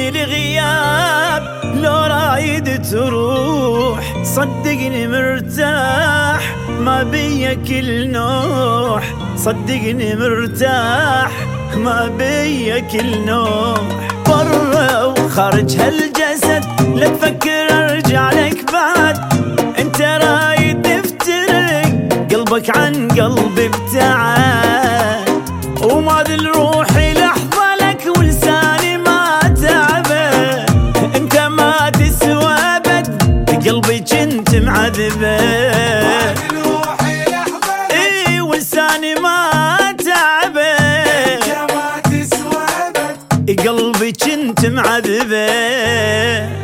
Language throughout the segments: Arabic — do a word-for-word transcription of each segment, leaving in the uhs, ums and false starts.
مني الغياب لو رايد تروح، صدقني مرتاح ما بيا كل نوح، صدقني مرتاح ما بيا كل نوح. برا وخارج هالجسد لا تفكر ارجع لك بعد، انت رايد تفترق قلبك عن قلبي ابتعد، وما ذل روحي لحظة لك ولساني ما تعبه، انت ما تسوى ابد قلبي جنت معذبه، اي ولساني ما تعبه، انت ما تسوى ابد قلبي جنت معذبه.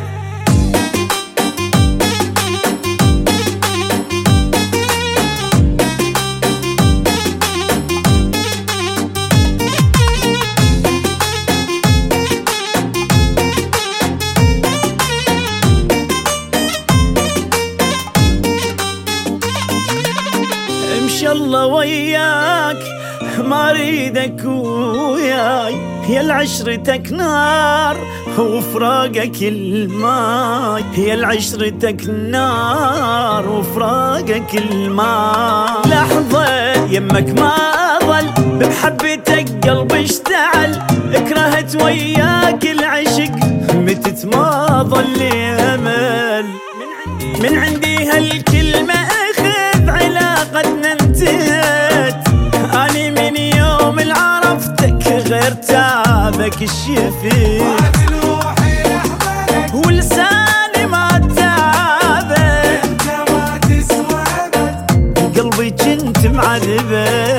الله وياك ما اريدك وياي، يا العشرتك نار وفراقك الماي، يا العشرتك نار وفراقك الماي. لحظة يمك ما ظل بمحبتك قلبي اشتعل، كرهت وياك العشق متت ما ظل امل، من عندي هالكلمة اخذ علاقتنا انتهت، اني من يوم اللي عرفتك غير تعبك الشفيت، ولساني ما تعبك، انت ما تسوى ابد قلبي جنت معذبه.